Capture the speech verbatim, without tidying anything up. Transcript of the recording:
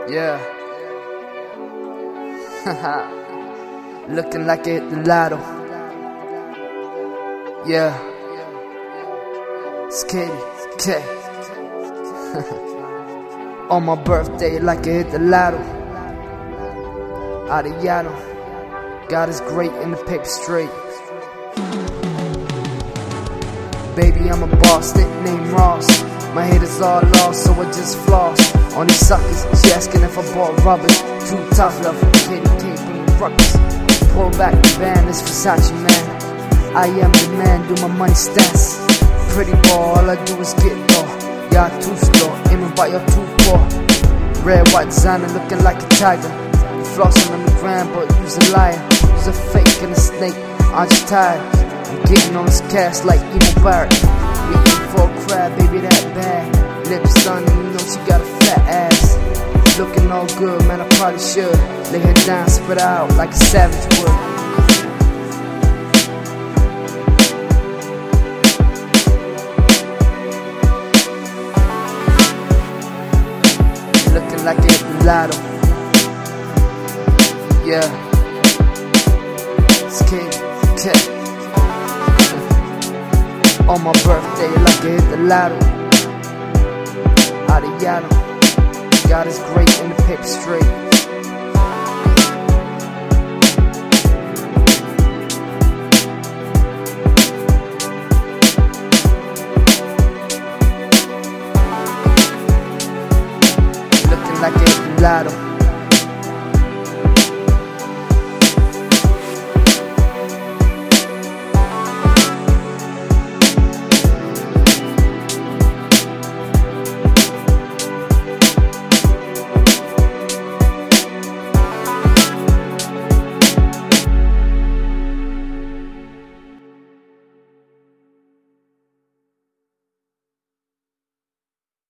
Yeah. Looking like I hit the lotto. Yeah. Skitty, K. On my birthday, like I hit the lotto. Arellano. God is great and the paper straight. Baby, I'm a boss, nickname Ross. My haters all lost, so I just floss on these suckers. She asking if I bought rubbish. Too tough love for K D K being ruckus. Pull back the band, it's Versace man. I am the man, do my money stats. Pretty boy, all I do is get low. Y'all too slow, aiming by your too poor. Red, white designer looking like a tiger. You flossing on the ground, but you's a liar. You's a fake and a snake, I'm just tired. I'm getting on this cast like Emo Barrett. Reaching for a crab, baby, that bad. Lips done, and you know she got a fat ass. Looking all good, man, I probably should lay her down, spread out like a savage would. Looking like it the lotto. Yeah. Skitty, K. On my birthday, like I hit the lotto. Arellano. God is great and the paper straight.